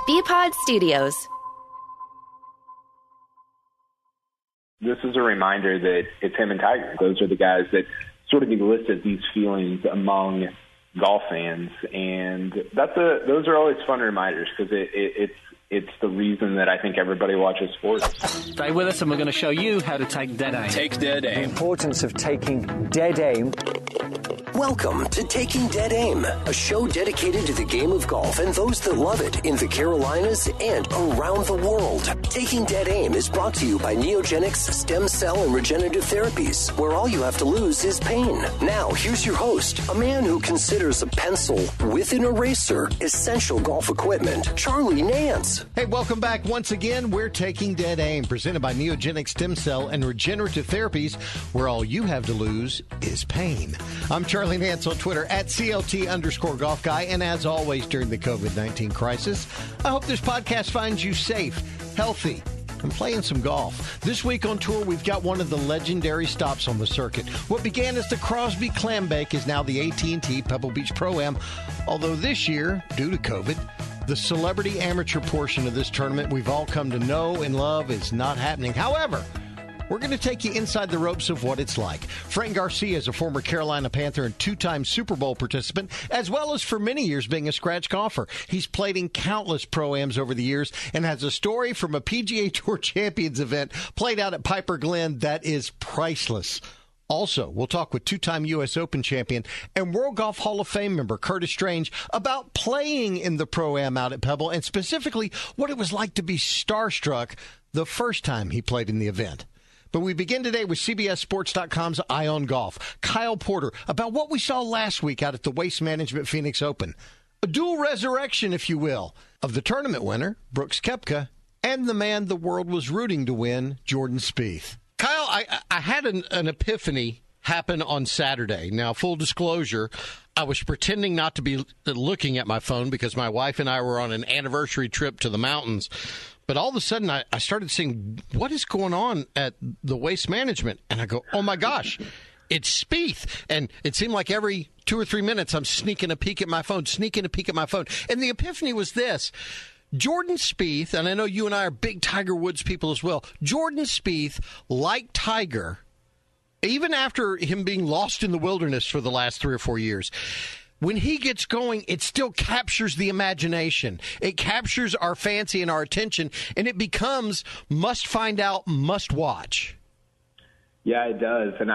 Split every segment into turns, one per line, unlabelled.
BPod Studios.
This is a reminder that it's him and Tiger. Those are the guys that sort of elicit these feelings among golf fans, and those are always fun reminders because it's the reason that I think everybody watches sports.
Stay with us and we're going to show you how to take dead aim.
Take dead aim.
The importance of taking dead aim.
Welcome to Taking Dead Aim, a show dedicated to the game of golf and those that love it in the Carolinas and around the world. Taking Dead Aim is brought to you by Neogenix Stem Cell and Regenerative Therapies, where all you have to lose is pain. Now, here's your host, a man who considers a pencil with an eraser essential golf equipment, Charlie Nance.
Hey, welcome back once again. We're Taking Dead Aim, presented by Neogenix Stem Cell and Regenerative Therapies, where all you have to lose is pain. I'm Charlie Nance on Twitter at CLT_golf guy. And as always during the COVID-19 crisis, I hope this podcast finds you safe, healthy, and playing some golf. This week on tour, we've got one of the legendary stops on the circuit. What began as the Crosby Clambake is now the AT&T Pebble Beach Pro-Am. Although this year, due to COVID, the celebrity amateur portion of this tournament we've all come to know and love is not happening. However, we're going to take you inside the ropes of what it's like. Frank Garcia is a former Carolina Panther and two-time Super Bowl participant, as well as for many years being a scratch golfer. He's played in countless Pro-Ams over the years and has a story from a PGA Tour Champions event played out at Piper Glen that is priceless. Also, we'll talk with two-time U.S. Open champion and World Golf Hall of Fame member Curtis Strange about playing in the Pro-Am out at Pebble and specifically what it was like to be starstruck the first time he played in the event. But we begin today with CBSSports.com's Eye on Golf. Kyle Porter about what we saw last week out at the Waste Management Phoenix Open. A dual resurrection, if you will, of the tournament winner, Brooks Koepka, and the man the world was rooting to win, Jordan Spieth. Kyle, I had an epiphany happen on Saturday. Now, full disclosure, I was pretending not to be looking at my phone because my wife and I were on an anniversary trip to the mountains. But all of a sudden, I started seeing, what is going on at the Waste Management? And I go, oh, my gosh, it's Spieth. And it seemed like every 2 or 3 minutes, I'm sneaking a peek at my phone. And the epiphany was this. Jordan Spieth, and I know you and I are big Tiger Woods people as well, Jordan Spieth, like Tiger, even after him being lost in the wilderness for the last 3 or 4 years, when he gets going, it still captures the imagination. It captures our fancy and our attention, and it becomes must find out, must watch.
Yeah, it does. And,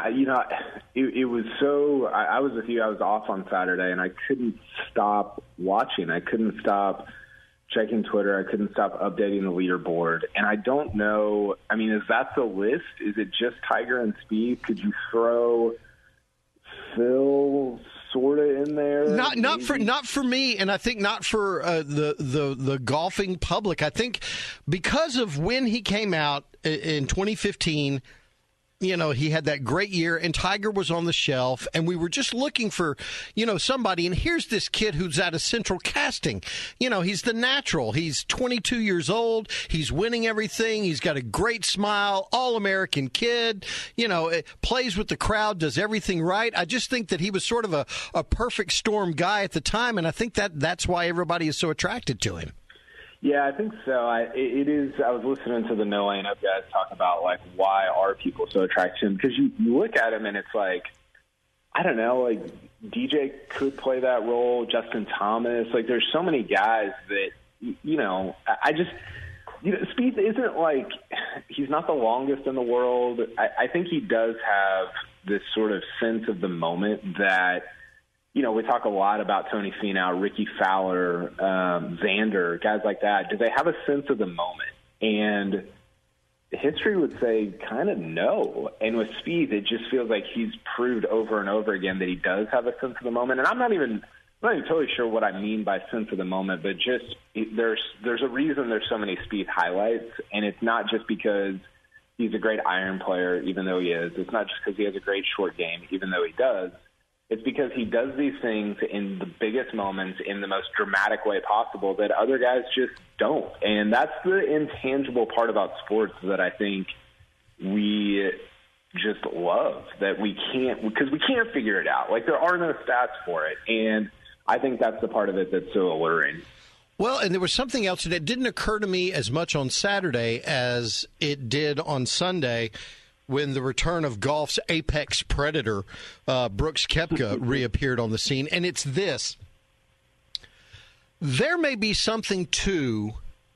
it was so – I was with you. I was off on Saturday, and I couldn't stop watching. I couldn't stop checking Twitter. I couldn't stop updating the leaderboard. And I don't know – I mean, is that the list? Is it just Tiger and Spieth? Could you throw Phil – sort of in there, not for me, and I think not for the golfing public. I think because of when he came out in 2015, he had that great year, and Tiger was on the shelf, and we were just looking for, somebody. And here's this kid who's at a central casting. He's the natural. He's 22 years old. He's winning everything. He's got a great smile, all-American kid, plays with the crowd, does everything right. I just think that he was sort of a perfect storm guy at the time, and I think that's why everybody is so attracted to him. Yeah, I think so. It is. I was listening to the No Laying Up guys talk about, like, why are people so attracted to him? Because you look at him and it's like, I don't know, like DJ could play that role, Justin Thomas. Like, there's so many guys that, I just, Spieth isn't like, he's not the longest in the world. I think he does have this sort of sense of the moment that, we talk a lot about Tony Finau, Ricky Fowler, Xander, guys like that. Do they have a sense of the moment? And history would say kind of no. And with Spieth, it just feels like he's proved over and over again that he does have a sense of the moment. And I'm not even totally sure what I mean by sense of the moment, but just there's a reason there's so many Spieth highlights, and it's not just because he's a great iron player, even though he is. It's not just because he has a great short game, even though he does. It's because he does these things in the biggest moments in the most dramatic way possible that other guys just don't. And that's the intangible part about sports that I think we just love, that we can't figure it out. Like, there are no stats for it. And I think that's the part of it that's so alluring. Well, and there was something else that didn't occur to me as much on Saturday as it did on Sunday when the return of golf's apex predator, Brooks Koepka, reappeared on the scene. And it's this. There may be something to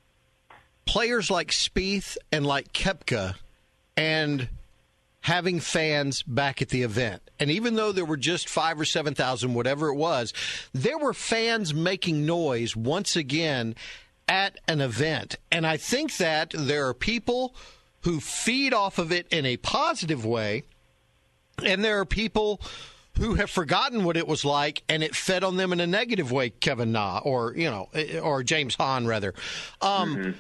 players like Spieth and like Koepka and having fans back at the event. And even though there were just 5,000 or 7,000, whatever it was, there were fans making noise once again at an event. And I think that there are people who feed off of it in a positive way, and there are people who have forgotten what it was like, and it fed on them in a negative way, Kevin Na, or James Hahn, rather. And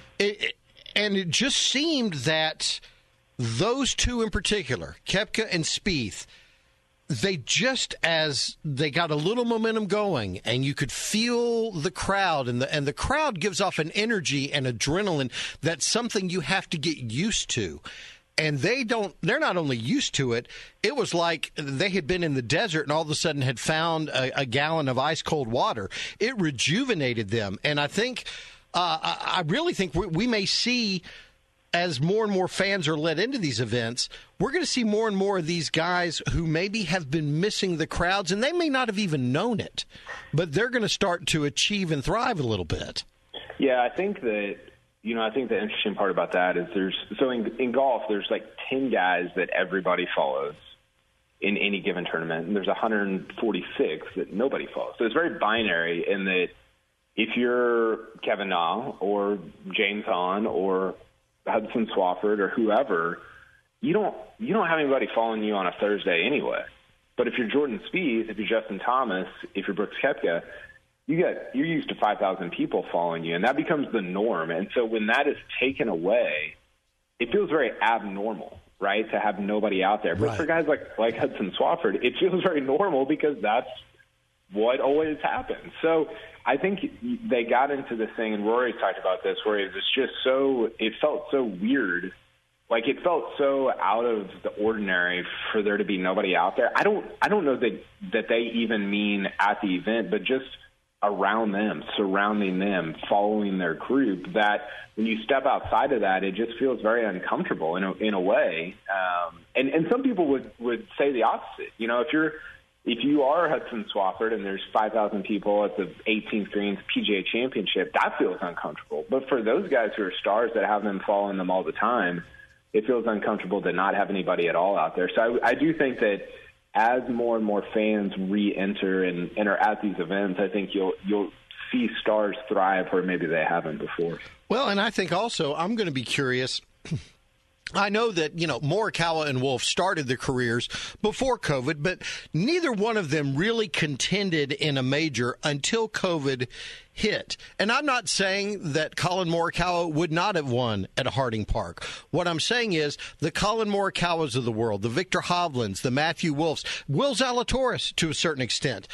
it just seemed that those two in particular, Koepka and Spieth, they just, as they got a little momentum going, and you could feel the crowd, and the crowd gives off an energy and adrenaline that's something you have to get used to. And they're not only used to it, it was like they had been in the desert and all of a sudden had found a gallon of ice cold water. It rejuvenated them. And I think, I really think we may see, as more and more fans are led into these events, we're going to see more and more of these guys who maybe have been missing the crowds, and they may not have even known it, but they're going to start to achieve and thrive a little bit.
Yeah, I think that, I think the interesting part about that is in golf, there's like 10 guys that everybody follows in any given tournament, and there's 146 that nobody follows. So it's very binary in that if you're Kevin Na or James Hahn or Hudson Swafford or whoever, you don't have anybody following you on a Thursday anyway. But if you're Jordan Spieth, if you're Justin Thomas, if you're Brooks Koepka, you're used to 5,000 people following you, and that becomes the norm. And so when that is taken away, it feels very abnormal, right, to have nobody out there. But right. For guys like Hudson Swafford, it feels very normal because that's what always happens. So I think they got into this thing, and Rory talked about this, where it felt so weird. Like, it felt so out of the ordinary for there to be nobody out there. I don't know that they even mean at the event, but just around them, surrounding them, following their group, that when you step outside of that, it just feels very uncomfortable in a way. And some people would say the opposite. If you are Hudson Swafford and there's 5,000 people at the 18th Greens PGA Championship, that feels uncomfortable. But for those guys who are stars that have them following them all the time, it feels uncomfortable to not have anybody at all out there. So I do think that as more and more fans re-enter and are at these events, I think you'll see stars thrive where maybe they haven't before.
Well, and I think also I'm going to be curious. I know that, Morikawa and Wolff started their careers before COVID, but neither one of them really contended in a major until COVID hit. And I'm not saying that Colin Morikawa would not have won at Harding Park. What I'm saying is the Colin Morikawas of the world, the Victor Hovlands, the Matthew Wolffs, Will Zalatoris to a certain extent.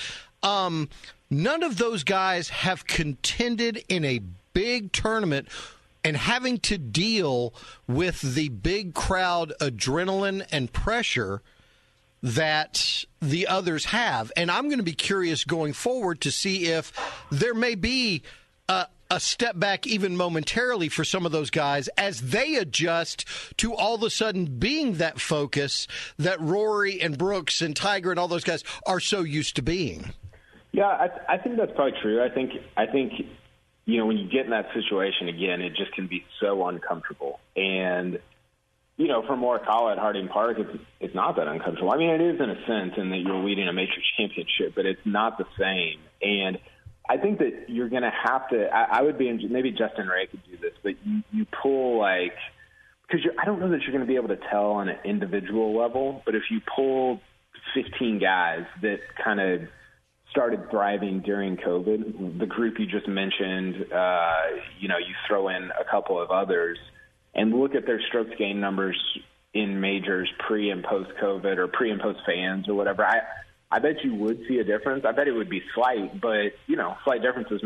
None of those guys have contended in a big tournament and having to deal with the big crowd adrenaline and pressure that the others have. And I'm going to be curious going forward to see if there may be a step back even momentarily for some of those guys as they adjust to all of a sudden being that focus that Rory and Brooks and Tiger and all those guys are so used to being.
Yeah, I think that's probably true. I think when you get in that situation again, it just can be so uncomfortable. And, for Morikawa at Harding Park, it's not that uncomfortable. I mean, it is in a sense in that you're leading a major championship, but it's not the same. And I think that you're going to have to – I would be – maybe Justin Ray could do this, but you pull because I don't know that you're going to be able to tell on an individual level, but if you pull 15 guys that kind of – started thriving during COVID, the group you just mentioned, you throw in a couple of others and look at their strokes gain numbers in majors pre and post COVID or pre and post fans or whatever. I bet you would see a difference. I bet it would be slight, but slight differences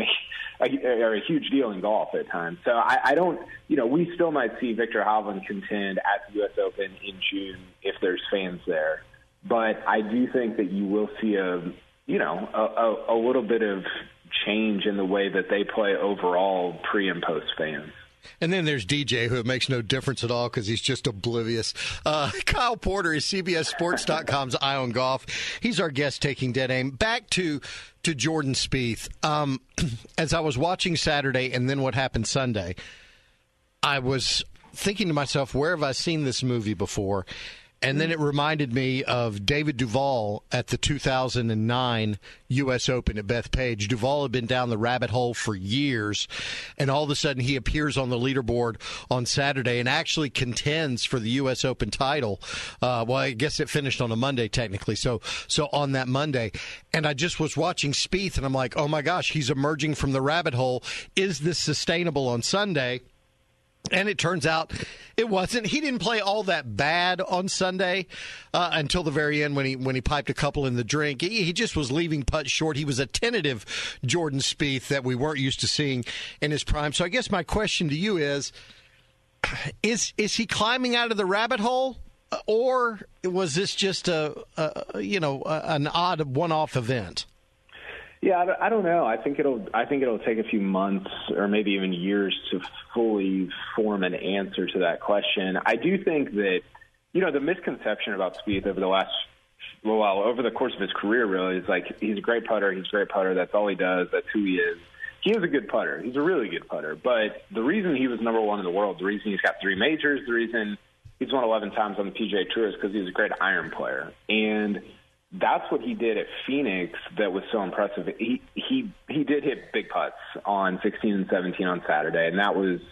are a huge deal in golf at times. So I don't, we still might see Victor Hovland contend at the U.S. Open in June if there's fans there. But I do think that you will see a little bit of change in the way that they play overall pre and post fans.
And then there's DJ, who it makes no difference at all because he's just oblivious. Kyle Porter is CBSSports.com's Eye on Golf. He's our guest taking Dead Aim. Back to Jordan Spieth. As I was watching Saturday and then what happened Sunday, I was thinking to myself, where have I seen this movie before? And then it reminded me of David Duval at the 2009 U.S. Open at Bethpage. Duval had been down the rabbit hole for years, and all of a sudden he appears on the leaderboard on Saturday and actually contends for the U.S. Open title. Well, I guess it finished on a Monday technically, so on that Monday. And I just was watching Spieth, and I'm like, oh, my gosh, he's emerging from the rabbit hole. Is this sustainable on Sunday? And it turns out it wasn't. He didn't play all that bad on Sunday until the very end when he piped a couple in the drink. He just was leaving putts short. He was a tentative Jordan Spieth that we weren't used to seeing in his prime. So I guess my question to you is he climbing out of the rabbit hole, or was this just an odd one-off event?
Yeah, I don't know. I think it'll take a few months or maybe even years to fully form an answer to that question. I do think that, the misconception about Spieth over the course of his career really is like he's a great putter. That's all he does. That's who he is. He is a good putter. He's a really good putter. But the reason he was number one in the world, the reason he's got 3 majors, the reason he's won 11 times on the PGA Tour is because he's a great iron player. And that's what he did at Phoenix that was so impressive. He did hit big putts on 16 and 17 on Saturday, and that was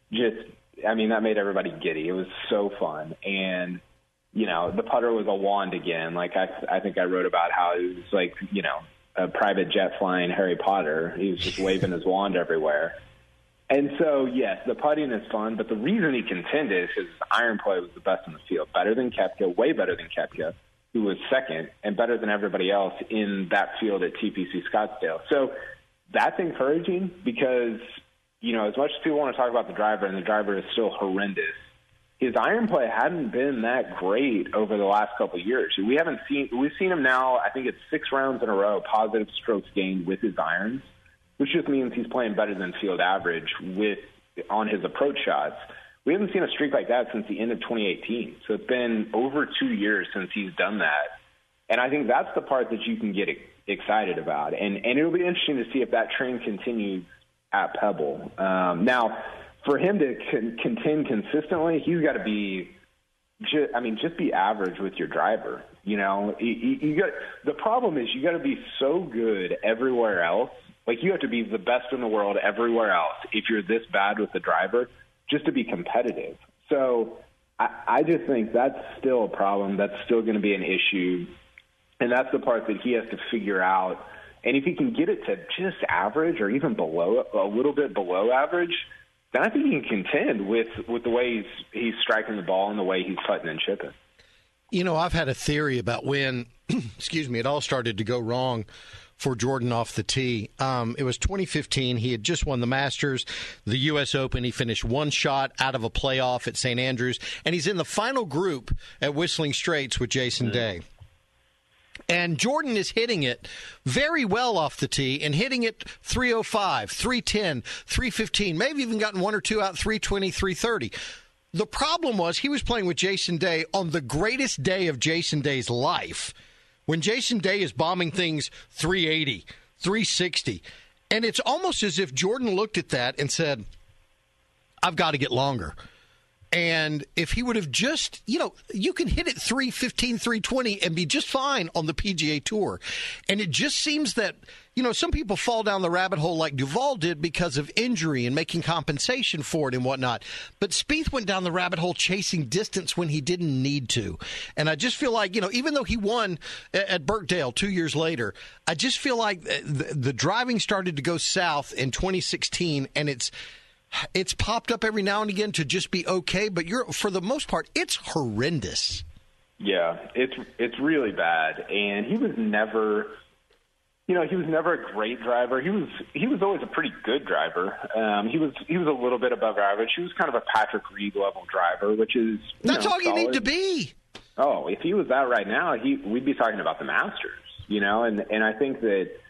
that made everybody giddy. It was so fun. And, the putter was a wand again. Like, I think I wrote about how it was like, a private jet flying Harry Potter. He was just waving his wand everywhere. And so, yes, the putting is fun, but the reason he contended is his iron play was the best in the field, better than Koepka, way better than Koepka, who was second, and better than everybody else in that field at TPC Scottsdale. So that's encouraging because, as much as people want to talk about the driver, and the driver is still horrendous, his iron play hadn't been that great over the last couple of years. We've seen him now, I think it's 6 rounds in a row, positive strokes gained with his irons, which just means he's playing better than field average on his approach shots. We haven't seen a streak like that since the end of 2018. So it's been over 2 years since he's done that. And I think that's the part that you can get excited about. And it'll be interesting to see if that trend continues at Pebble. Now, for him to contend consistently, he's got to be just be average with your driver. The problem is you got to be so good everywhere else. Like, you have to be the best in the world everywhere else if you're this bad with the driver, just to be competitive. So I just think that's still a problem. That's still going to be an issue. And that's the part that he has to figure out. And if he can get it to just average or even below, a little bit below average, then I think he can contend with the way he's striking the ball and the way he's putting and chipping.
I've had a theory about when, it all started to go wrong for Jordan off the tee. It was 2015. He had just won the Masters, the U.S. Open. He finished 1 shot out of a playoff at St. Andrews, and he's in the final group at Whistling Straits with Jason Day. And Jordan is hitting it very well off the tee and hitting it 305, 310, 315, maybe even gotten 1 or 2 out 320, 330. The problem was he was playing with Jason Day on the greatest day of Jason Day's life, when Jason Day is bombing things 380, 360. And it's almost as if Jordan looked at that and said, I've got to get longer. And if he would have just, you can hit it 315, 320 and be just fine on the PGA Tour. And it just seems that, some people fall down the rabbit hole like Duval did because of injury and making compensation for it and whatnot. But Spieth went down the rabbit hole chasing distance when he didn't need to. And I just feel like, even though he won at Birkdale 2 years later, I just feel like the driving started to go south in 2016, and it's popped up every now and again to just be okay, but for the most part, it's horrendous.
Yeah, it's really bad. And he was never, he was never a great driver. He was always a pretty good driver. He was a little bit above average. He was kind of a Patrick Reed level driver, which is
that's all you
solid.
need to be.
Oh, if he was that right now, we'd be talking about the Masters, and I think that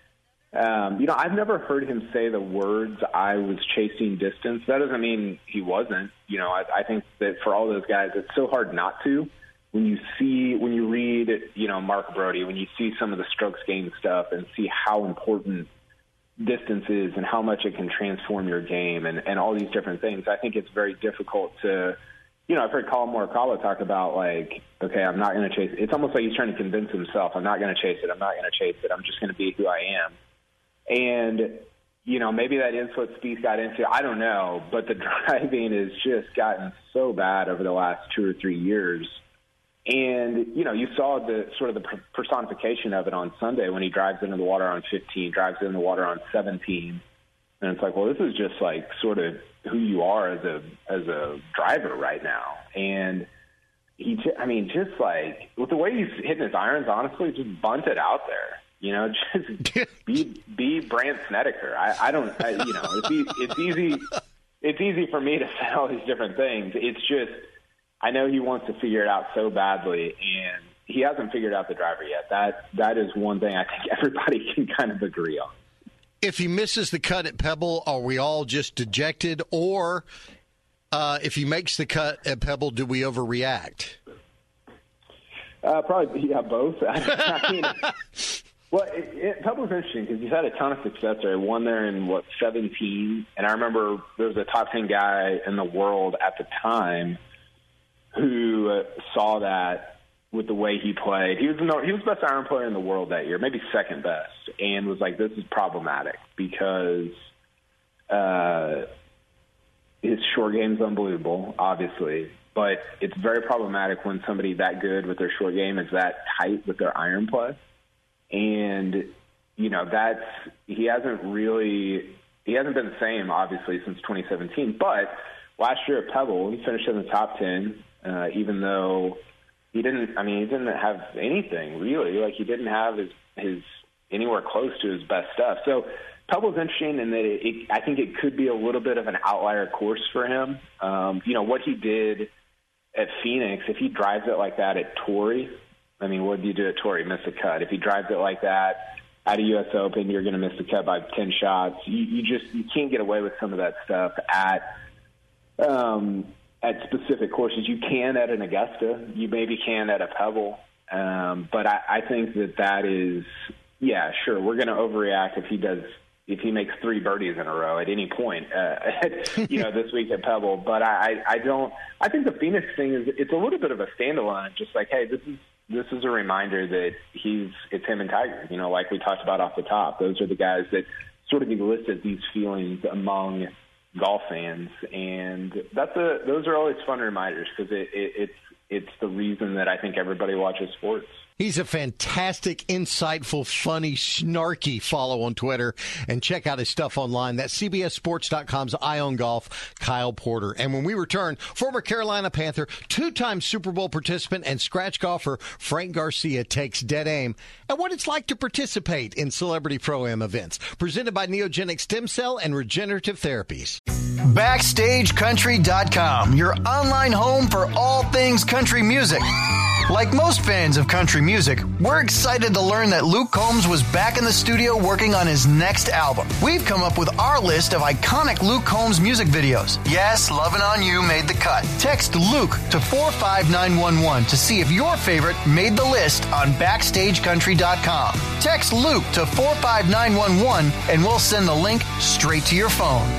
I've never heard him say the words, I was chasing distance. That doesn't mean he wasn't. I think that for all those guys, it's so hard not to. When you read, Mark Brody, when you see some of the strokes gained stuff and see how important distance is and how much it can transform your game and all these different things, I think it's very difficult to, I've heard Colin Morikawa talk about okay, I'm not going to chase it. It's almost like he's trying to convince himself, I'm not going to chase it. I'm not going to chase it. I'm just going to be who I am. And, maybe that is what Spieth got into. I don't know. But the driving has just gotten so bad over the last 2 or 3 years. And, you saw the sort of the personification of it on Sunday when he drives into the water on 15, drives into the water on 17. And it's like, well, this is just sort of who you are as a driver right now. And just with the way he's hitting his irons, honestly, just bunt it out there. Just be Brandt Snedeker. It's easy for me to say all these different things. It's just, I know he wants to figure it out so badly, and he hasn't figured out the driver yet. That is one thing I think everybody can kind of agree on.
If he misses the cut at Pebble, are we all just dejected? Or if he makes the cut at Pebble, do we overreact?
Probably, both. Well, Pebble's interesting because he's had a ton of success there. He won there in, 17? And I remember there was a top 10 guy in the world at the time who saw that with the way he played. He was the best iron player in the world that year, maybe second best, and was like, this is problematic because his short game's unbelievable, obviously, but it's very problematic when somebody that good with their short game is that tight with their iron play. And, he hasn't been the same, obviously, since 2017. But last year at Pebble, he finished in the top 10, even though he didn't have anything, really. He didn't have his anywhere close to his best stuff. So Pebble's interesting in that I think it could be a little bit of an outlier course for him. What he did at Phoenix, if he drives it like that at Torrey, what do you do at Torrey? Miss a cut. If he drives it like that at a U.S. Open, you're going to miss the cut by 10 shots. You can't get away with some of that stuff at specific courses. You can at an Augusta. You maybe can at a Pebble. But I think that is, sure, we're going to overreact if he makes 3 birdies in a row at any point, this week at Pebble. But I think the Phoenix thing it's a little bit of a standalone. Just hey, this is a reminder that it's him and Tiger, like we talked about off the top. Those are the guys that sort of elicit these feelings among golf fans. And those are always fun reminders because it's the reason that I think everybody watches sports.
He's a fantastic, insightful, funny, snarky follow on Twitter. And check out his stuff online. That's CBSSports.com's Eye on Golf, Kyle Porter. And when we return, former Carolina Panther, 2-time Super Bowl participant and scratch golfer Frank Garcia takes dead aim at what it's like to participate in Celebrity Pro-Am events. Presented by Neogenic Stem Cell and Regenerative Therapies.
BackstageCountry.com, your online home for all things country music. Like most fans of country music, we're excited to learn that Luke Combs was back in the studio working on his next album. We've come up with our list of iconic Luke Combs music videos. Yes, Lovin' On You made the cut. Text Luke to 45911 to see if your favorite made the list on BackstageCountry.com. Text Luke to 45911 and we'll send the link straight to your phone.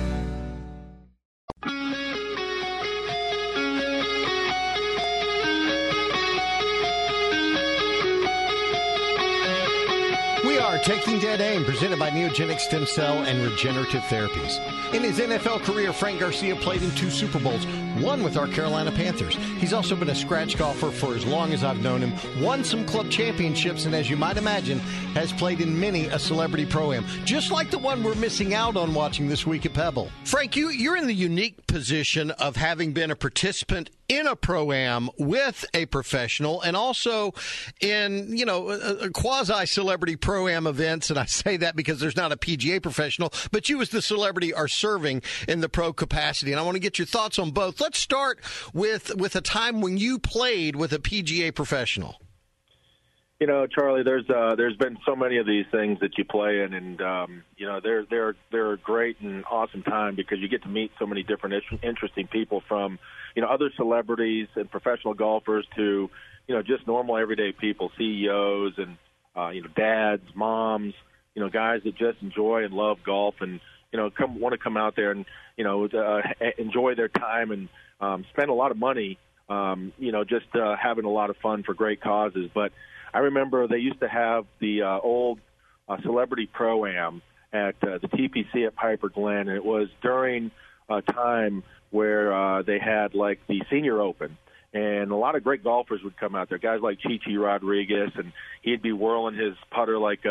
Taking Dead Aim, presented by Neogenic Stem Cell and Regenerative Therapies. In his NFL career, Frank Garcia played in 2 Super Bowls, one with our Carolina Panthers. He's also been a scratch golfer for as long as I've known him, won some club championships, and as you might imagine, has played in many a Celebrity Pro-Am, just like the one we're missing out on watching this week at Pebble. Frank, you're in the unique position of having been a participant in a Pro-Am with a professional and also in, a quasi-celebrity Pro-Am events. And I say that because there's not a PGA professional, but you as the celebrity are serving in the pro capacity. And I want to get your thoughts on both. Let's start with a time when you played with a PGA professional.
You know, Charlie, there's been so many of these things that you play in, and you know, they're a great and awesome time because you get to meet so many different interesting people, from, you know, other celebrities and professional golfers to, you know, just normal everyday people, CEOs and you know, dads, moms, you know, guys that just enjoy and love golf, and, you know, want to come out there and, you know, enjoy their time and spend a lot of money, you know, just having a lot of fun for great causes. But I remember they used to have the old Celebrity Pro-Am at the TPC at Piper Glen, and it was during a time where they had, like, the Senior Open, and a lot of great golfers would come out there, guys like Chichi Rodriguez, and he'd be whirling his putter like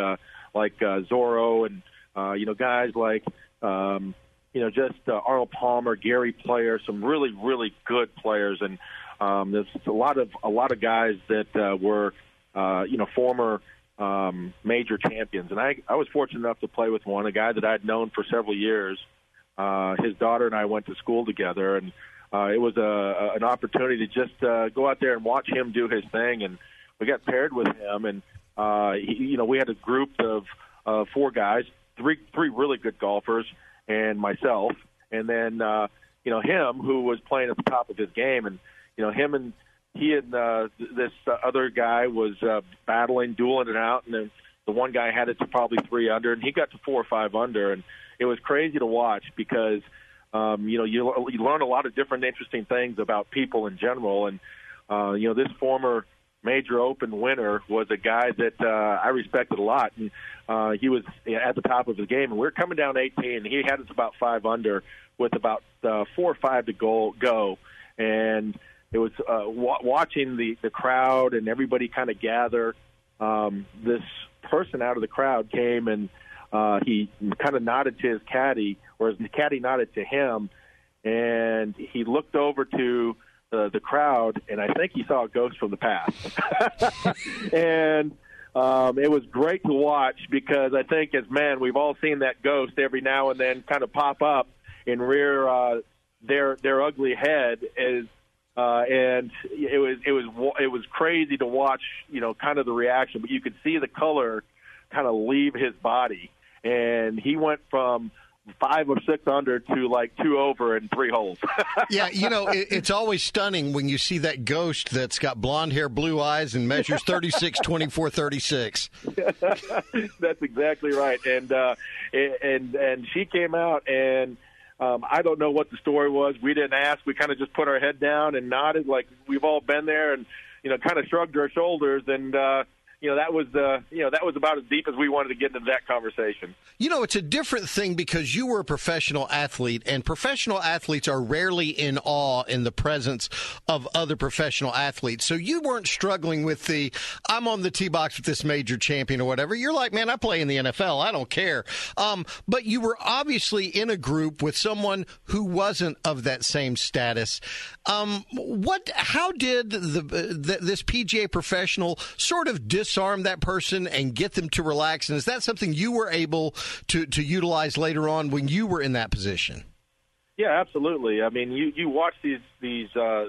Zorro, and, you know, guys like, you know, just Arnold Palmer, Gary Player, some really, really good players, and there's a lot of guys that were, you know, former major champions. And I was fortunate enough to play with one, a guy that I'd known for several years. His daughter and I went to school together, and it was an opportunity to just go out there and watch him do his thing. And we got paired with him, and you know, we had a group of four guys, three really good golfers, and myself, and then you know, him, who was playing at the top of his game, and, you know, he and this other guy was battling, dueling it out, and then the one guy had it to probably 3 under, and he got to 4 or 5 under, and it was crazy to watch because you know, you learn a lot of different interesting things about people in general, and you know, this former Major Open winner was a guy that I respected a lot, and he was at the top of his game, and we were coming down 18, and he had us about 5 under with about 4 or 5 to go, and it was watching the crowd and everybody kind of gather. This person out of the crowd came, and he kind of nodded to his caddy, or his caddy nodded to him, and he looked over to the crowd, and I think he saw a ghost from the past. And it was great to watch because I think as men, we've all seen that ghost every now and then kind of pop up and rear their ugly head as. And it was crazy to watch, you know, kind of the reaction, but you could see the color kind of leave his body, and he went from 5 or 6 under to like 2 over in 3 holes.
Yeah, you know, it's always stunning when you see that ghost that's got blonde hair, blue eyes, and measures 36, 24, 36.
That's exactly right. And she came out, and I don't know what the story was. We didn't ask. We kind of just put our head down and nodded like we've all been there, and, you know, kind of shrugged our shoulders, and you know, that was about as deep as we wanted to get into that conversation.
You know, it's a different thing because you were a professional athlete, and professional athletes are rarely in awe in the presence of other professional athletes. So you weren't struggling with I'm on the tee box with this major champion or whatever. You're like, man, I play in the NFL. I don't care. But you were obviously in a group with someone who wasn't of that same status. How did this PGA professional sort of disarm that person and get them to relax? And is that something you were able to utilize later on when you were in that position?
Yeah, absolutely. I mean, you watch these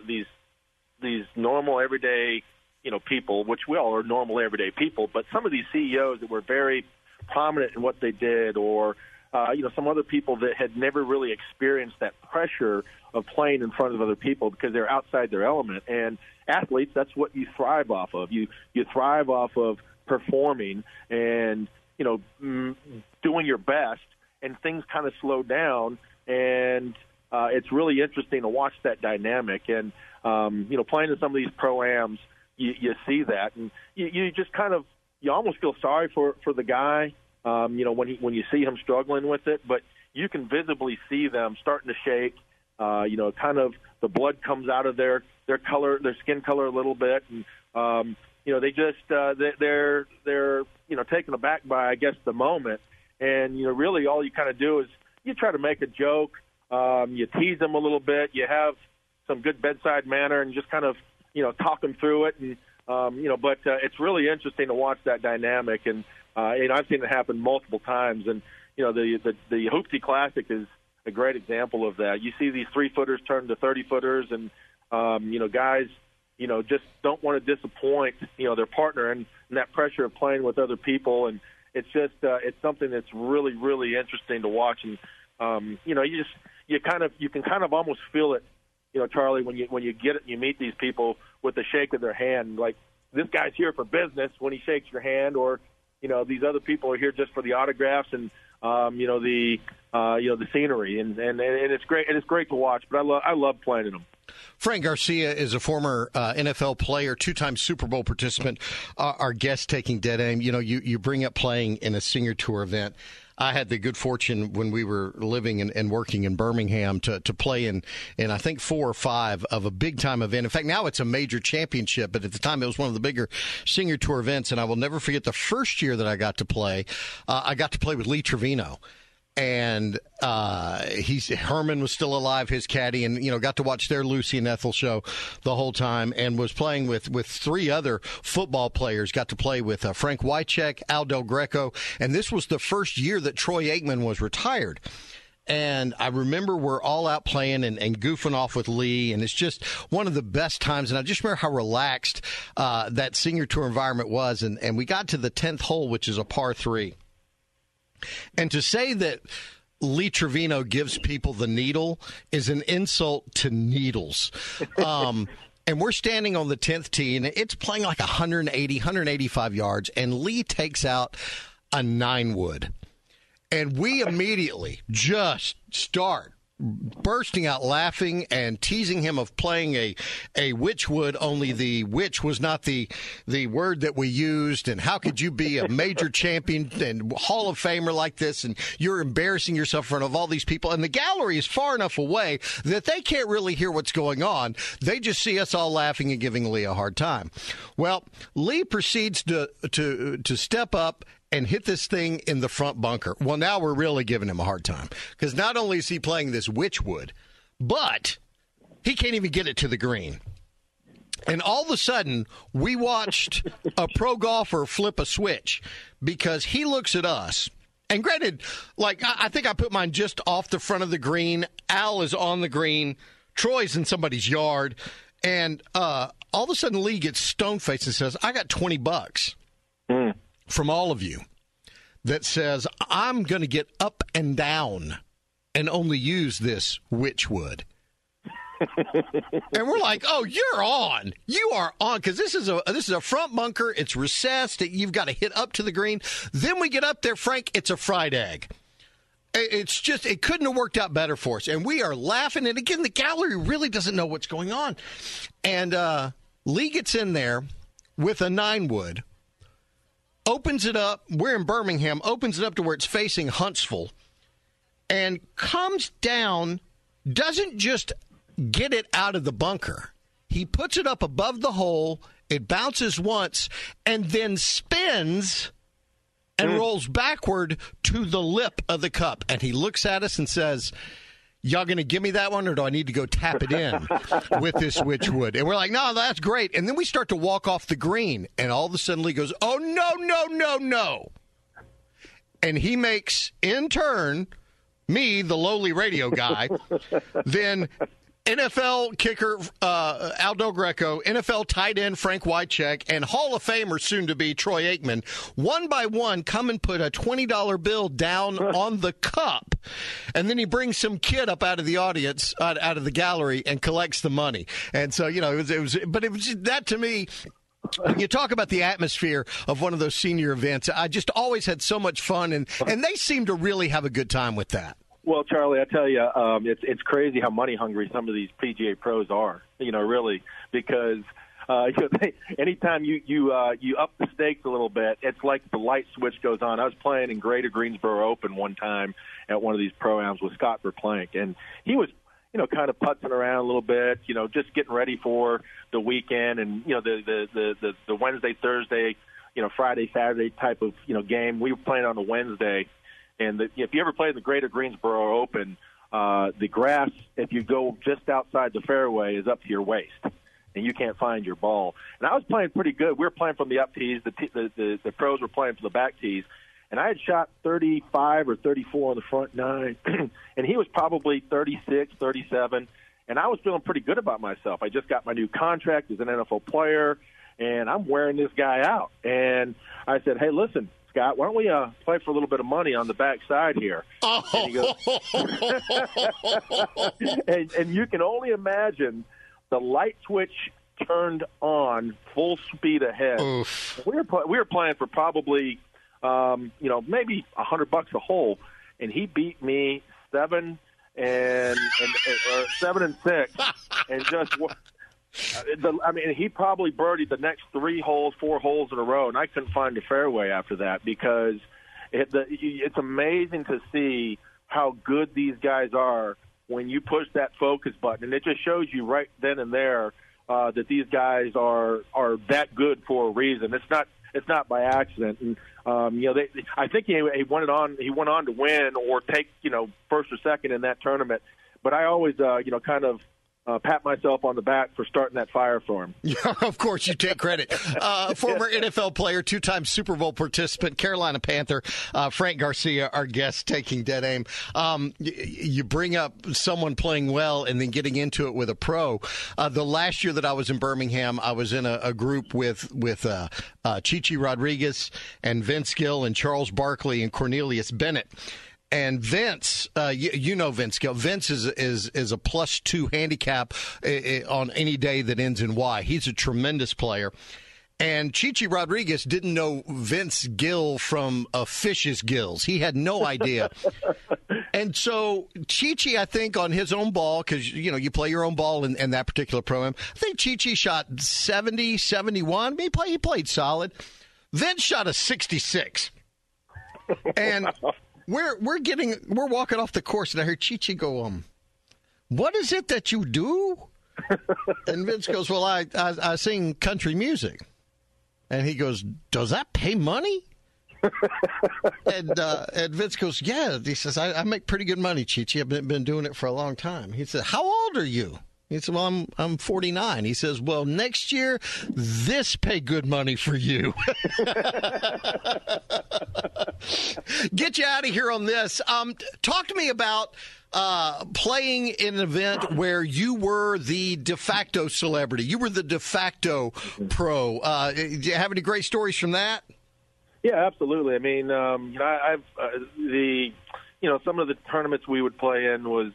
normal everyday, you know, people, which we all are normal everyday people, but some of these CEOs that were very prominent in what they did, or you know, some other people that had never really experienced that pressure of playing in front of other people because they're outside their element. And athletes, that's what you thrive off of. You thrive off of performing and, you know, doing your best, and things kind of slow down, and it's really interesting to watch that dynamic. And you know, playing in some of these pro-ams, you see that, and you just kind of, you almost feel sorry for the guy, you know, when you see him struggling with it, but you can visibly see them starting to shake. You know, kind of the blood comes out of their color, their skin color a little bit, and you know, they just they're you know, taken aback by, I guess, the moment. And you know, really all you kind of do is you try to make a joke, you tease them a little bit, you have some good bedside manner, and just kind of, you know, talk them through it. And you know, but it's really interesting to watch that dynamic, and I've seen it happen multiple times. And you know, the Hoopsie Classic is a great example of that. You see these 3-footers turn to 30-footers, and you know, guys, just don't want to disappoint, their partner and that pressure of playing with other people. And it's just, it's something that's really, really interesting to watch. And, you can kind of almost feel it, Charlie, when you get it and you meet these people with the shake of their hand, like this guy's here for business when he shakes your hand, or, these other people are here just for the autographs and, the scenery. And it's great. And it's great to watch, but I love playing in them.
Frank Garcia is a former NFL player, two-time Super Bowl participant, our guest taking Dead Aim. You bring up playing in a Senior Tour event. I had the good fortune when we were living and working in Birmingham to play in I think 4 or 5 of a big-time event. In fact, now it's a major championship, but at the time it was one of the bigger Senior Tour events, and I will never forget the first year that I got to play. I got to play with Lee Trevino. And Herman was still alive, his caddy, and got to watch their Lucy and Ethel show the whole time, and was playing with 3 other football players. Got to play with Frank Wycheck, Al Del Greco, and this was the first year that Troy Aikman was retired. And I remember we're all out playing and goofing off with Lee, and it's just one of the best times. And I just remember how relaxed that Senior Tour environment was, and we got to the 10th hole, which is a par 3. And to say that Lee Trevino gives people the needle is an insult to needles. And we're standing on the 10th tee, and it's playing like 185 yards, and Lee takes out a 9-wood. And we immediately just start bursting out laughing and teasing him of playing a witchwood, only the witch was not the word that we used, and how could you be a major champion and Hall of Famer like this, and you're embarrassing yourself in front of all these people, and the gallery is far enough away that they can't really hear what's going on. They just see us all laughing and giving Lee a hard time. Well, Lee proceeds to step up and hit this thing in the front bunker. Well, now we're really giving him a hard time, because not only is he playing this witchwood, but he can't even get it to the green. And all of a sudden, we watched a pro golfer flip a switch, because he looks at us. And granted, I think I put mine just off the front of the green. Al is on the green. Troy's in somebody's yard. And all of a sudden, Lee gets stone-faced and says, I got $20 from all of you that says I'm going to get up and down and only use this witchwood. And we're like, oh, you're on. You are on, because this is a front bunker. It's recessed. You've got to hit up to the green. Then we get up there, Frank, it's a fried egg. It's just, it couldn't have worked out better for us. And we are laughing. And again, the gallery really doesn't know what's going on. And Lee gets in there with a 9-wood. Opens it up, we're in Birmingham, opens it up to where it's facing Huntsville, and comes down, doesn't just get it out of the bunker. He puts it up above the hole, it bounces once, and then spins and rolls backward to the lip of the cup. And he looks at us and says, y'all going to give me that one, or do I need to go tap it in with this witchwood? And we're like, no, that's great. And then we start to walk off the green, and all of a sudden Lee goes, oh, no. And he makes, in turn, me, the lowly radio guy, then NFL kicker Al Del Greco, NFL tight end Frank Wycheck, and Hall of Famer soon-to-be Troy Aikman, one by one, come and put a $20 bill down on the cup. And then he brings some kid up out of the audience, out of the gallery, and collects the money. And so, it was that to me. When you talk about the atmosphere of one of those senior events, I just always had so much fun, and they seem to really have a good time with that.
Well, Charlie, I tell you, it's crazy how money hungry some of these PGA pros are. Really, because anytime you up the stakes a little bit, it's like the light switch goes on. I was playing in Greater Greensboro Open one time at one of these pro-ams with Scott Verplank, and he was kind of putzing around a little bit, just getting ready for the weekend, and the Wednesday, Thursday, Friday, Saturday type of game. We were playing on a Wednesday. And if you ever played the Greater Greensboro Open, the grass, if you go just outside the fairway, is up to your waist, and you can't find your ball. And I was playing pretty good. We were playing from the up tees. The pros were playing from the back tees. And I had shot 35 or 34 on the front 9, and he was probably 36, 37. And I was feeling pretty good about myself. I just got my new contract as an NFL player, and I'm wearing this guy out. And I said, hey, listen, Scott, why don't we play for a little bit of money on the backside here? Oh. And he goes, and you can only imagine the light switch turned on full speed ahead. Oof. We were playing for probably, maybe $100 a hole, and he beat me 7 and 6, and just. He probably birdied the next 4 holes in a row, and I couldn't find a fairway after that because it's amazing to see how good these guys are when you push that focus button, and it just shows you right then and there that these guys are that good for a reason. It's not by accident. And I think he went on to win or take first or second in that tournament. But I always pat myself on the back for starting that fire for him.
Yeah, of course, you take credit. Former NFL player, 2-time Super Bowl participant, Carolina Panther, Frank Garcia, our guest, taking dead aim. You bring up someone playing well and then getting into it with a pro. The last year that I was in Birmingham, I was in a group with Chichi Rodriguez and Vince Gill and Charles Barkley and Cornelius Bennett. And Vince, you know Vince Gill. Vince is a +2 handicap on any day that ends in Y. He's a tremendous player. And Chichi Rodriguez didn't know Vince Gill from a fish's gills. He had no idea. And so Chichi, I think, on his own ball, because, you play your own ball in that particular program, I think Chichi shot 70, 71. He played solid. Vince shot a 66. And We're walking off the course, and I hear Chichi go, what is it that you do? And Vince goes, well, I sing country music. And he goes, does that pay money? And Vince goes, yeah. He says, I make pretty good money, Chichi. I've been doing it for a long time. He said, how old are you? He said, well, I'm 49. He says, well, next year, this pay good money for you. Get you out of here on this. Talk to me about playing in an event where you were the de facto celebrity. You were the de facto pro. Do you have any great stories from that?
Yeah, absolutely. I mean, I've some of the tournaments we would play in was,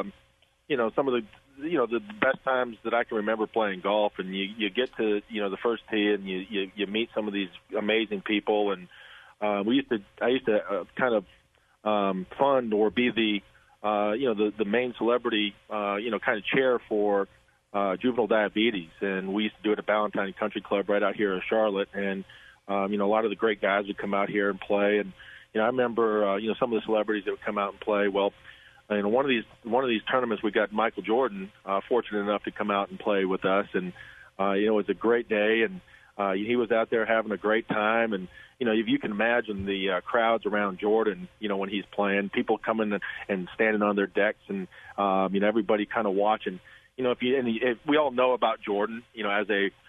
some of the the best times that I can remember playing golf, and you get to the first tee and you meet some of these amazing people, and I used to kind of fund or be the main celebrity kind of chair for juvenile diabetes, and we used to do it at Ballantyne Country Club right out here in Charlotte, and a lot of the great guys would come out here and play, and I remember some of the celebrities that would come out and play. Well, one of these tournaments, we got Michael Jordan fortunate enough to come out and play with us, and it was a great day, and he was out there having a great time, and if you can imagine the crowds around Jordan, when he's playing, people coming and standing on their decks, and everybody kind of watching. If we all know about Jordan, as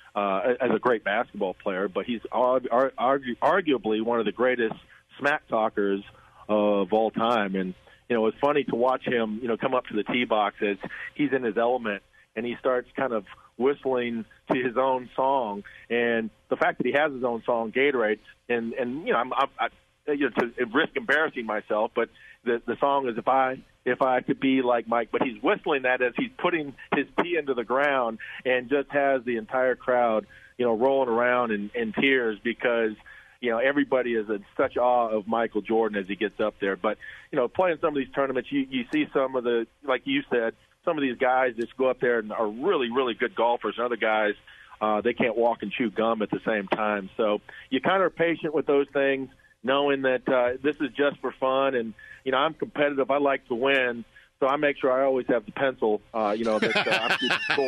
a great basketball player, but he's arguably one of the greatest smack talkers of all time, and it's funny to watch him, come up to the tee box as he's in his element, and he starts kind of whistling to his own song. And the fact that he has his own song, Gatorade, and I to risk embarrassing myself, but the song is If I Could Be Like Mike, but he's whistling that as he's putting his tee into the ground, and just has the entire crowd, rolling around in tears because everybody is in such awe of Michael Jordan as he gets up there. But, playing some of these tournaments, you see some of the, like you said, some of these guys just go up there and are really, really good golfers. And other guys, they can't walk and chew gum at the same time. So you kind of are patient with those things, knowing that this is just for fun. And, I'm competitive. I like to win. So I make sure I always have the pencil, that I'm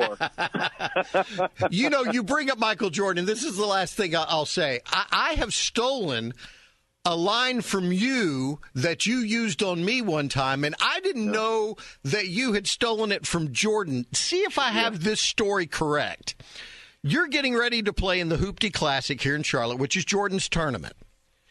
keeping score.
You bring up Michael Jordan. This is the last thing I'll say. I have stolen a line from you that you used on me one time, and I didn't know that you had stolen it from Jordan. See if I have this story correct. You're getting ready to play in the Hoopty Classic here in Charlotte, which is Jordan's tournament.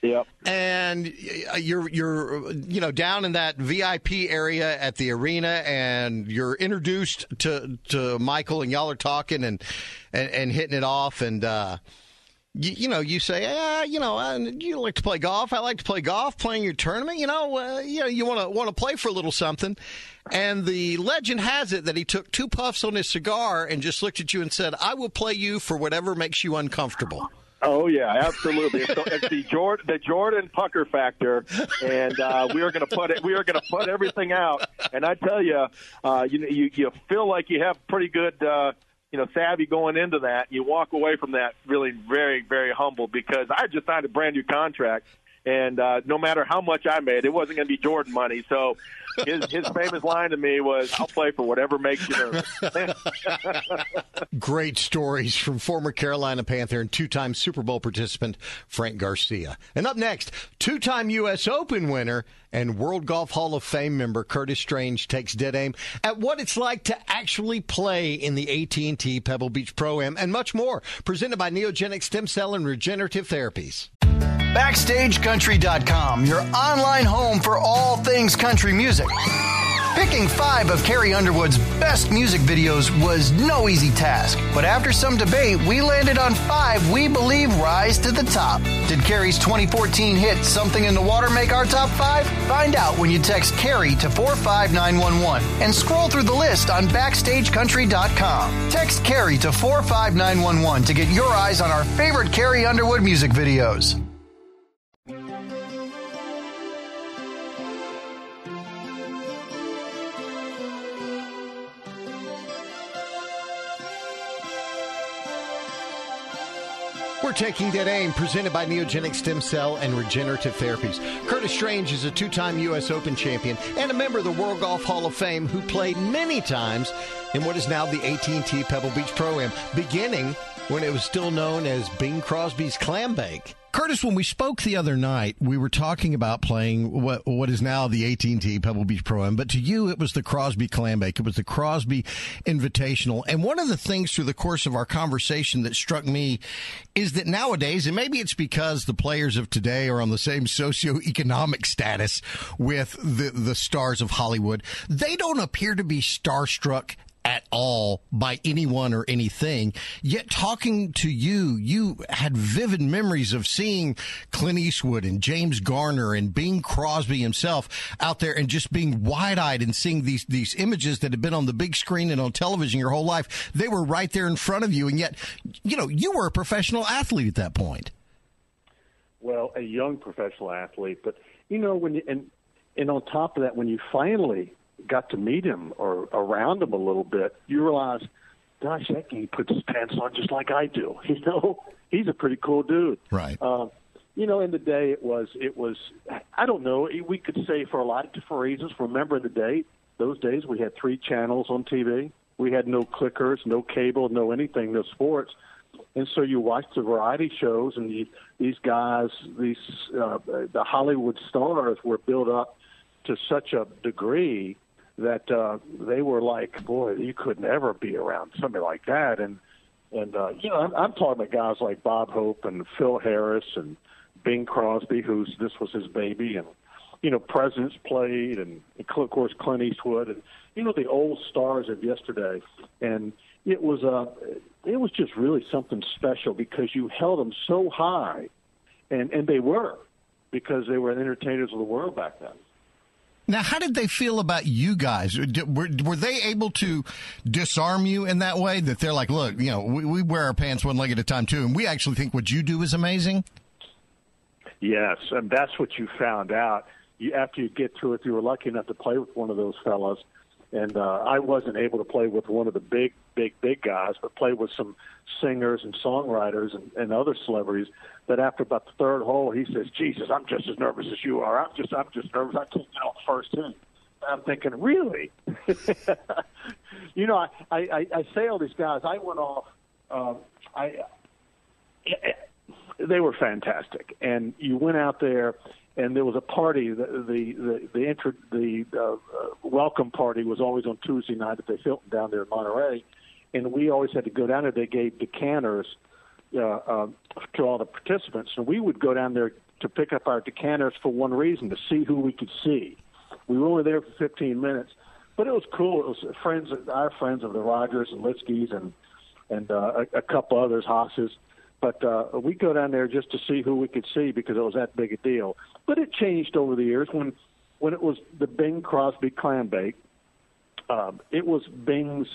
Yep.
And you're down in that VIP area at the arena, and you're introduced to Michael, and y'all are talking and hitting it off, and you say, you like to play golf. I like to play golf. Playing your tournament, you want to play for a little something. And the legend has it that he took 2 puffs on his cigar and just looked at you and said, "I will play you for whatever makes you uncomfortable."
Oh yeah, absolutely. So it's the Jordan pucker factor, and we are going to put everything out. And I tell you, you feel like you have pretty good savvy going into that. You walk away from that really very, very humble, because I just signed a brand new contract, and no matter how much I made, it wasn't going to be Jordan money. So his famous line to me was, "I'll play for whatever makes you nervous."
Great stories from former Carolina Panther and 2-time Super Bowl participant Frank Garcia. And up next, 2-time U.S. Open winner and World Golf Hall of Fame member Curtis Strange takes dead aim at what it's like to actually play in the AT&T Pebble Beach Pro-Am, and much more. Presented by Neogenic Stem Cell and Regenerative Therapies.
BackstageCountry.com, your online home for all things country music. Picking 5 of Carrie Underwood's best music videos was no easy task, but after some debate, we landed on 5 we believe rise to the top. Did Carrie's 2014 hit Something in the Water make our top 5? Find out when you text Carrie to 45911 and scroll through the list on BackstageCountry.com. Text Carrie to 45911 to get your eyes on our favorite Carrie Underwood music videos.
We're taking dead aim, presented by Neogenic Stem Cell and Regenerative Therapies. Curtis Strange is a 2-time U.S. Open champion and a member of the World Golf Hall of Fame who played many times in what is now the AT&T Pebble Beach Pro-Am, beginning when it was still known as Bing Crosby's Clam Bake.
Curtis, when we spoke the other night, we were talking about playing what is now the AT&T Pebble Beach Pro-Am, but to you, it was the Crosby Clam Bake. It was the Crosby Invitational. And one of the things through the course of our conversation that struck me is that nowadays, and maybe it's because the players of today are on the same socioeconomic status with the stars of Hollywood, they don't appear to be starstruck at all by anyone or anything. Yet talking to you, you had vivid memories of seeing Clint Eastwood and James Garner and Bing Crosby himself out there and just being wide-eyed and seeing these images that had been on the big screen and on television your whole life. They were right there in front of you, and yet, you were a professional athlete at that point.
Well, a young professional athlete, but when you, and on top of that, when you finally got to meet him or around him a little bit, you realize, gosh, that guy puts his pants on just like I do. He's a pretty cool dude.
Right.
In the day, it was. I don't know. We could say for a lot of different reasons. Remember in the day, those days, we had 3 channels on TV. We had no clickers, no cable, no anything, no sports. And so you watched the variety shows, and these guys, the Hollywood stars were built up to such a degree that they were like, boy, you could never be around somebody like that. And I'm talking about guys like Bob Hope and Phil Harris and Bing Crosby, this was his baby, and Presidents played, and of course Clint Eastwood, and the old stars of yesterday. And it was just really something special because you held them so high, and they were, because they were entertainers of the world back then.
Now, how did they feel about you guys? Were they able to disarm you in that way, that they're like, look, we wear our pants one leg at a time, too, and we actually think what you do is amazing?
Yes, and that's what you found out. After you get through it, you were lucky enough to play with one of those fellas. And I wasn't able to play with one of the big guys, but played with some singers and songwriters and other celebrities. That after about the 3rd hole, he says, "Jesus, I'm just as nervous as you are. I'm just nervous. I can't get off first tee." I'm thinking, really? I say all these guys. I went off. They were fantastic, and you went out there. And there was a party. The welcome party was always on Tuesday night at the Hilton down there in Monterey, and we always had to go down there. They gave decanters to all the participants, and we would go down there to pick up our decanters for one reason, to see who we could see. We were only there for 15 minutes, but it was cool. It was our friends of the Rogers and Litskys and a couple others, Haas's. But we go down there just to see who we could see because it was that big a deal. But it changed over the years. When it was the Bing Crosby Clambake, it was Bing's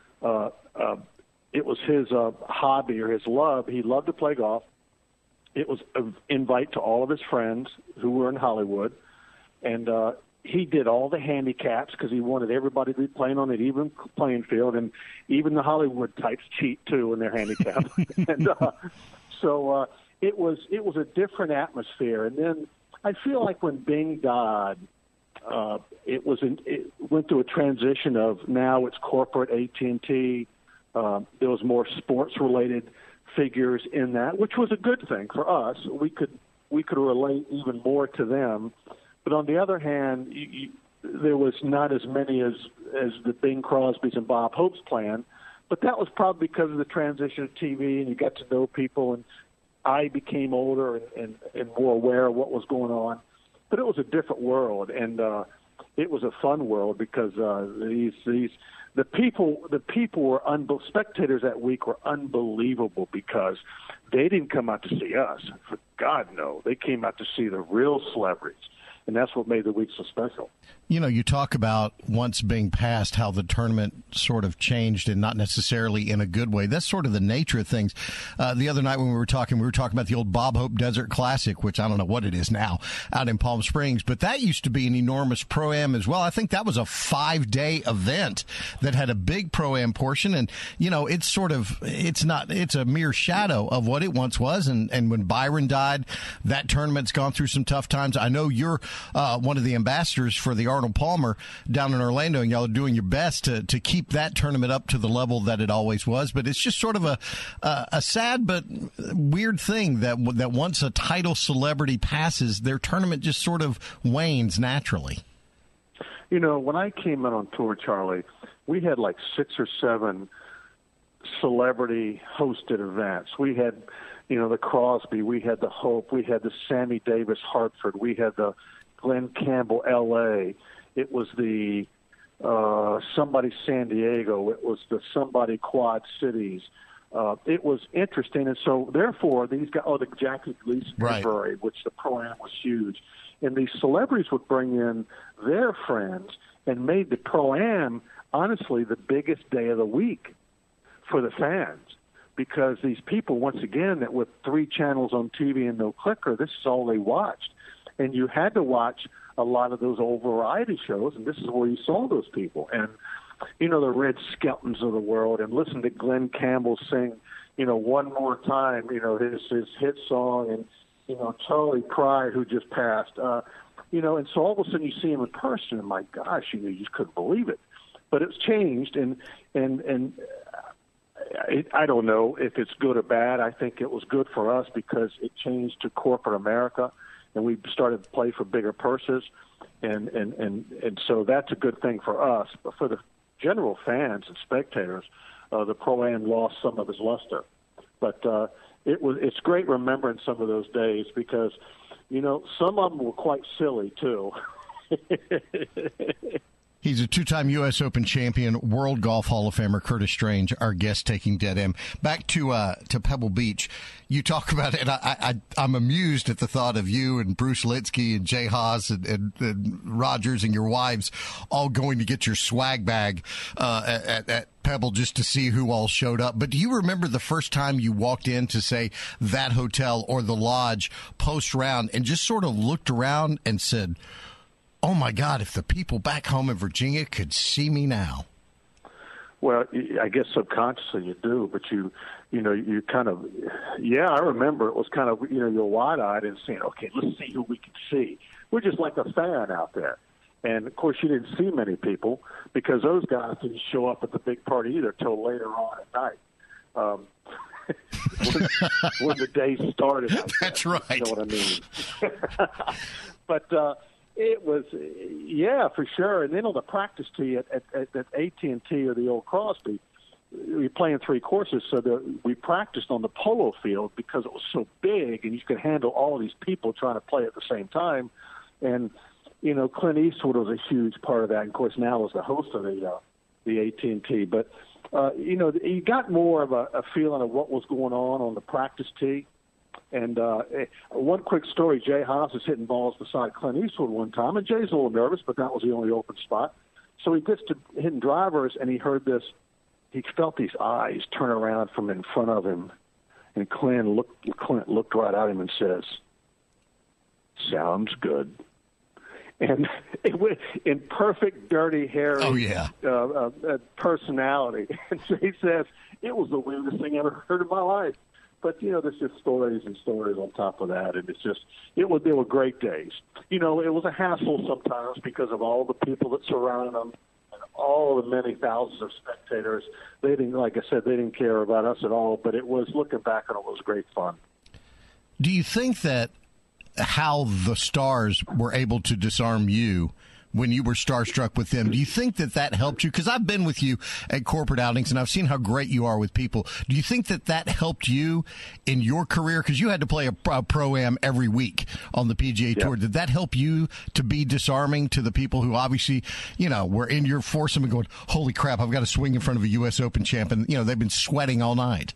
it was his hobby or his love. He loved to play golf. It was an invite to all of his friends who were in Hollywood, and he did all the handicaps because he wanted everybody to be playing on an even playing field, and even the Hollywood types cheat too in their handicap. And so it was a different atmosphere. And then I feel like when Bing died, it went through a transition of now it's corporate AT&T. There was more sports-related figures in that, which was a good thing for us. We could relate even more to them. But on the other hand, there was not as many as the Bing Crosbys and Bob Hope's plan. But that was probably because of the transition to TV, and you got to know people, and I became older and more aware of what was going on. But it was a different world, and it was a fun world because the people were spectators that week were unbelievable because they didn't come out to see us. For God, no. They came out to see the real celebrities. And that's what made the week so special.
You know, you talk about once Bing passed, how the tournament sort of changed and not necessarily in a good way. That's sort of the nature of things. The other night when we were talking about the old Bob Hope Desert Classic, which I don't know what it is now, out in Palm Springs. But that used to be an enormous Pro-Am as well. I think that was a 5-day event that had a big Pro-Am portion. And, you know, it's a mere shadow of what it once was. And when Byron died, that tournament's gone through some tough times. I know you're one of the ambassadors for the Arnold Palmer down in Orlando, and y'all are doing your best to keep that tournament up to the level that it always was. But it's just sort of a sad but weird thing that once a title celebrity passes, their tournament just sort of wanes naturally.
You know, when I came out on tour, Charlie, we had like 6 or 7 celebrity-hosted events. We had, you know, the Crosby, we had the Hope, we had the Sammy Davis Hartford, we had the Glenn Campbell L.A., it was the somebody San Diego, it was the somebody Quad Cities. It was interesting, and so therefore these guys, the Jackie Gleason Missouri, which the Pro-Am was huge, and these celebrities would bring in their friends and made the Pro-Am honestly the biggest day of the week for the fans. Because these people, once again, that with 3 channels on TV and no clicker, this is all they watched. And you had to watch a lot of those old variety shows, and this is where you saw those people. And, you know, the Red Skeltons of the world, and listen to Glenn Campbell sing, you know, One More Time, you know, his hit song, and, you know, Charlie Pride, who just passed. You know, and so all of a sudden you see him in person, and my gosh, you just couldn't believe it. But it's changed, and I don't know if it's good or bad. I think it was good for us because it changed to corporate America, and we started to play for bigger purses, and so that's a good thing for us. But for the general fans and spectators, the Pro-Am lost some of its luster. But it's great remembering some of those days because, you know, some of them were quite silly too.
He's a 2-time U.S. Open champion, World Golf Hall of Famer Curtis Strange, our guest taking Dead M. Back to Pebble Beach. You talk about it, and I'm amused at the thought of you and Bruce Litsky and Jay Haas and Rogers and your wives all going to get your swag bag at Pebble just to see who all showed up. But do you remember the first time you walked into, say, that hotel or the lodge post-round and just sort of looked around and said, oh, my God, if the people back home in Virginia could see me now?
Well, I guess subconsciously you do, but you kind of, I remember it was kind of, you know, you're wide-eyed and saying, okay, let's see who we can see. We're just like a fan out there. And, of course, you didn't see many people because those guys didn't show up at the big party either till later on at night. When the day started.
That's right.
You know what I mean? But it was, for sure. And then on the practice tee at AT&T or the old Crosby, we play in 3 courses, so we practiced on the polo field because it was so big and you could handle all of these people trying to play at the same time. And, you know, Clint Eastwood was a huge part of that. And of course, now is the host of the AT&T. But, you know, you got more of a feeling of what was going on the practice tee. And one quick story, Jay Haas was hitting balls beside Clint Eastwood one time, and Jay's a little nervous, but that was the only open spot. So he gets to hitting drivers, and he heard this. He felt these eyes turn around from in front of him, and Clint looked right at him and says, "Sounds good." And it went in perfect Dirty Harry personality. And he says, "It was the weirdest thing I ever heard in my life." But, you know, there's just stories and stories on top of that. And it's just, they were great days. You know, it was a hassle sometimes because of all the people that surrounded them and all the many thousands of spectators. They didn't, like I said, they didn't care about us at all. But it was, looking back on it, was great fun.
Do you think that how the stars were able to disarm you when you were starstruck with them, do you think that helped you? Because I've been with you at corporate outings, and I've seen how great you are with people. Do you think that helped you in your career? Because you had to play a Pro-Am every week on the PGA Tour. Did that help you to be disarming to the people who obviously, you know, were in your foursome and going, holy crap, I've got to swing in front of a U.S. Open champ, and, you know, they've been sweating all night?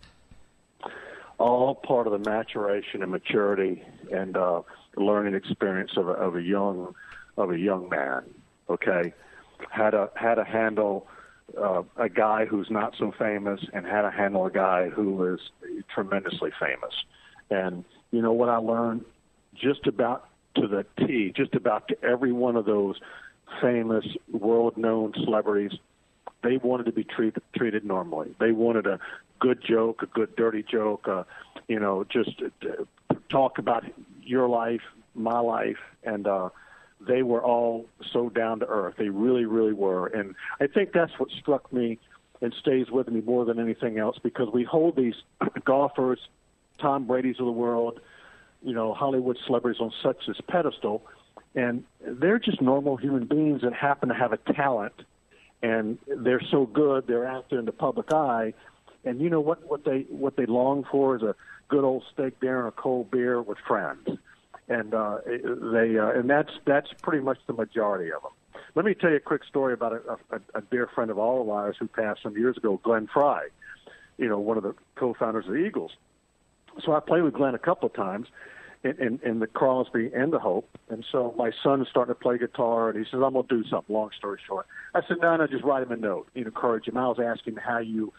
All part of the maturation and maturity and learning experience of a young man, okay? How to handle a guy who's not so famous and how to handle a guy who is tremendously famous. And, you know, what I learned just about to the T, just about to every one of those famous world-known celebrities, they wanted to be treated normally. They wanted a good joke, a good dirty joke, you know, just talk about your life, my life, and they were all so down to earth. They really, really were. And I think that's what struck me and stays with me more than anything else, because we hold these golfers, Tom Brady's of the world, you know, Hollywood celebrities on such this pedestal, and they're just normal human beings that happen to have a talent, and they're so good, they're out there in the public eye. And you know what they long for is a good old steak dinner and a cold beer with friends. And and that's pretty much the majority of them. Let me tell you a quick story about a dear friend of all of ours who passed some years ago, Glenn Fry, you know, one of the co-founders of the Eagles. So I played with Glenn a couple of times in the Crosby and the Hope. And so my son is starting to play guitar, and he says, I'm going to do something, long story short. I said, no, just write him a note, encourage him. I was asking how you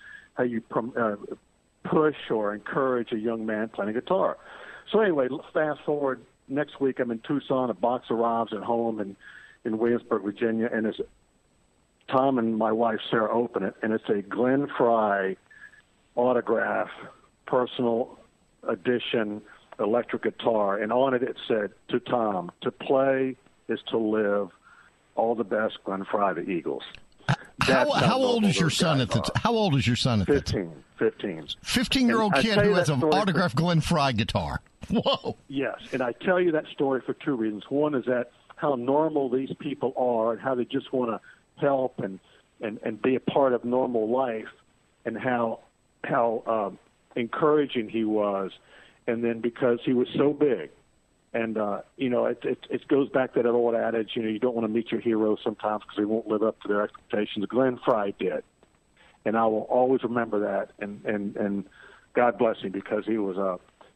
push or encourage a young man playing guitar. So anyway, fast forward, next week I'm in Tucson, a box arrives at home in Williamsburg, Virginia, and it's Tom and my wife Sarah open it, and it's a Glenn Fry autograph, personal edition electric guitar, and on it said, to Tom, to play is to live, all the best, Glenn Fry, the Eagles.
How old is your son at the time? How old is your son at
15.
15-year-old kid who has an autographed Glenn Fry guitar. Whoa.
Yes, and I tell you that story for two reasons. One is that how normal these people are and how they just want to help and be a part of normal life, and how encouraging he was. And then because he was so big, and it goes back to that old adage, you don't want to meet your heroes sometimes because they won't live up to their expectations. Glenn Fry did, and I will always remember that. And God bless him, because it was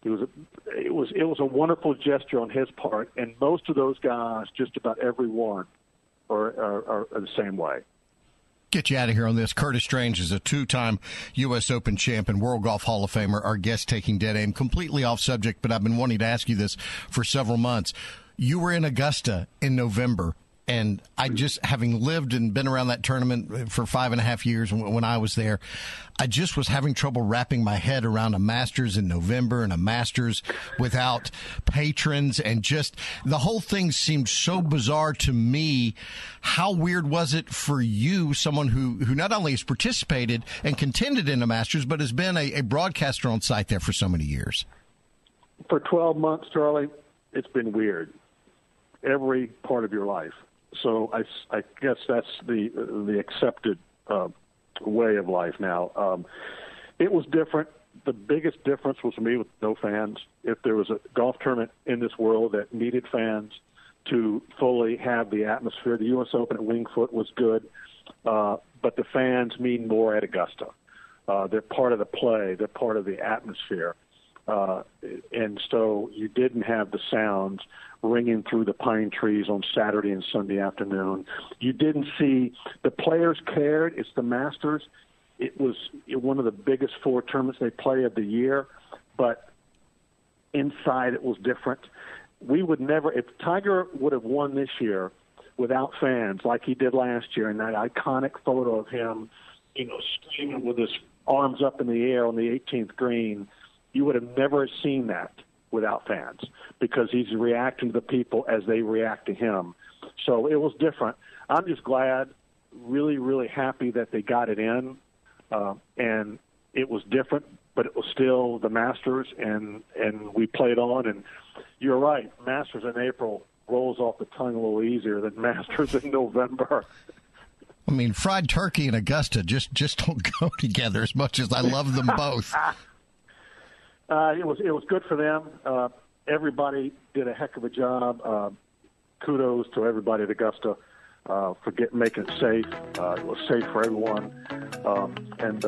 a wonderful gesture on his part. And most of those guys, just about every one, are the same way.
Get you out of here on this. Curtis Strange is a two-time U.S. Open champ and World Golf Hall of Famer. Our guest taking Dead Aim. Completely off subject, but I've been wanting to ask you this for several months. You were in Augusta in November, and I just, having lived and been around that tournament for 5.5 years when I was there, I just was having trouble wrapping my head around a Masters in November and a Masters without patrons, and just the whole thing seemed so bizarre to me. How weird was it for you, someone who not only has participated and contended in the Masters, but has been a broadcaster on site there for so many years?
For 12 months, Charlie, it's been weird. Every part of your life. So I guess that's the accepted way of life now. It was different. The biggest difference was for me with no fans. If there was a golf tournament in this world that needed fans to fully have the atmosphere, the U.S. Open at Winged Foot was good, but the fans mean more at Augusta. They're part of the play. They're part of the atmosphere. And so you didn't have the sounds ringing through the pine trees on Saturday and Sunday afternoon. You didn't see the players cared. It's the Masters. It was one of the biggest 4 tournaments they play of the year, but inside it was different. We would never, if Tiger would have won this year without fans like he did last year, in that iconic photo of him, screaming with his arms up in the air on the 18th green, you would have never seen that without fans, because he's reacting to the people as they react to him. So it was different. I'm just glad, really, really happy that they got it in. And it was different, but it was still the Masters, and we played on. And you're right, Masters in April rolls off the tongue a little easier than Masters in November.
I mean, fried turkey and Augusta just don't go together as much as I love them both.
It was good for them. Everybody did a heck of a job. Kudos to everybody at Augusta for making it safe. It was safe for everyone, and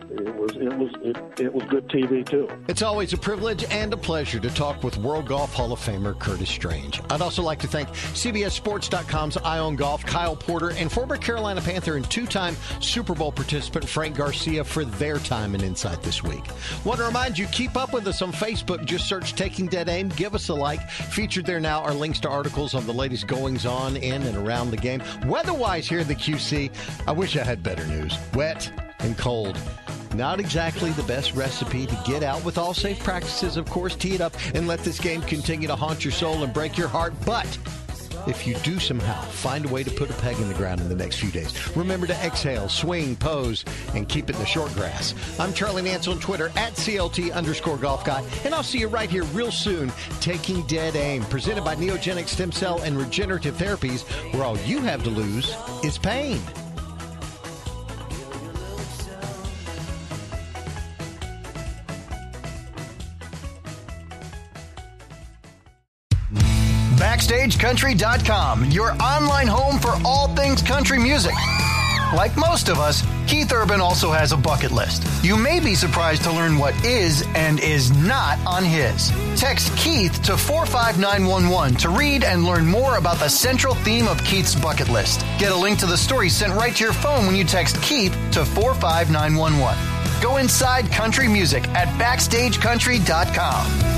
it was good TV too.
It's always a privilege and a pleasure to talk with World Golf Hall of Famer Curtis Strange. I'd also like to thank CBSSports.com's Eye on Golf, Kyle Porter, and former Carolina Panther and 2-time Super Bowl participant Frank Garcia for their time and insight this week. Want to remind you, keep up with us on Facebook. Just search Taking Dead Aim. Give us a like. Featured there now are links to articles on the latest goings-on in and around the game. Weather-wise here in the QC, I wish I had better news. Wet and cold. Not exactly the best recipe to get out. With all safe practices, of course, tee it up and let this game continue to haunt your soul and break your heart. But if you do somehow find a way to put a peg in the ground in the next few days, remember to exhale, swing, pose, and keep it in the short grass. I'm Charlie Nance on Twitter at CLT_golf guy, and I'll see you right here real soon. Taking Dead Aim, presented by Neogenic Stem Cell and Regenerative Therapies, where all you have to lose is pain.
BackstageCountry.com, your online home for all things country music. Like most of us, Keith Urban also has a bucket list. You may be surprised to learn what is and is not on his. Text Keith to 45911 to read and learn more about the central theme of Keith's bucket list. Get a link to the story sent right to your phone when you text Keith to 45911. Go inside country music at BackstageCountry.com.